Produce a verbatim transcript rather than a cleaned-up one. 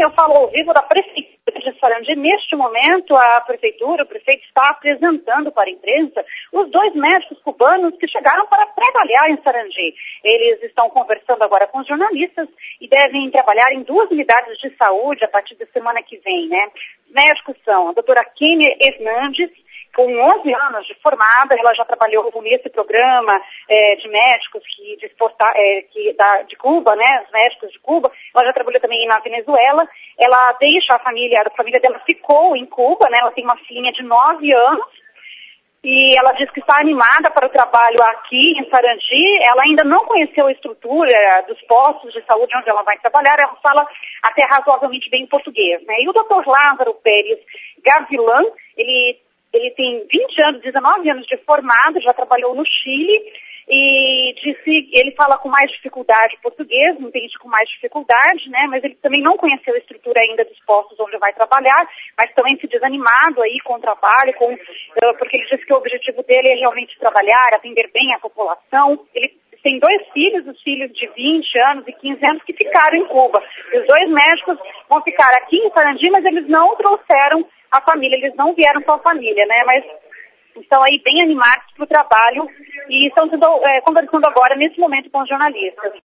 Eu falo ao vivo da Prefeitura de Sarandi. Neste momento, a Prefeitura, o prefeito está apresentando para a imprensa os dois médicos cubanos que chegaram para trabalhar em Sarandi. Eles estão conversando agora com os jornalistas e devem trabalhar em duas unidades de saúde a partir da semana que vem, né? Os médicos são a doutora Kênia Hernandes, com onze anos de formada. Ela já trabalhou nesse programa é, de médicos que, de, exportar, é, que, da, de Cuba, né, os médicos de Cuba. Ela já trabalhou também na Venezuela. Ela deixa a família, a família dela ficou em Cuba, né, ela tem uma filhinha de nove anos. E ela diz que está animada para o trabalho aqui em Sarandi. Ela ainda não conheceu a estrutura dos postos de saúde onde ela vai trabalhar. Ela fala até razoavelmente bem português, né. E o doutor Lázaro Pérez Gavilã, ele... Ele tem vinte anos, dezenove anos de formado, já trabalhou no Chile e disse, ele fala com mais dificuldade português, entende com mais dificuldade, né? Mas ele também não conheceu a estrutura ainda dos postos onde vai trabalhar, mas também se desanimado aí com o trabalho, com, porque ele disse que o objetivo dele é realmente trabalhar, atender bem a população. Ele tem dois filhos, os filhos de vinte anos e quinze anos que ficaram em Cuba. Os dois médicos vão ficar aqui em Sarandi, mas eles não trouxeram a família, eles não vieram com a família, né, mas estão aí bem animados para o trabalho e estão é, conversando agora, nesse momento, com os jornalistas.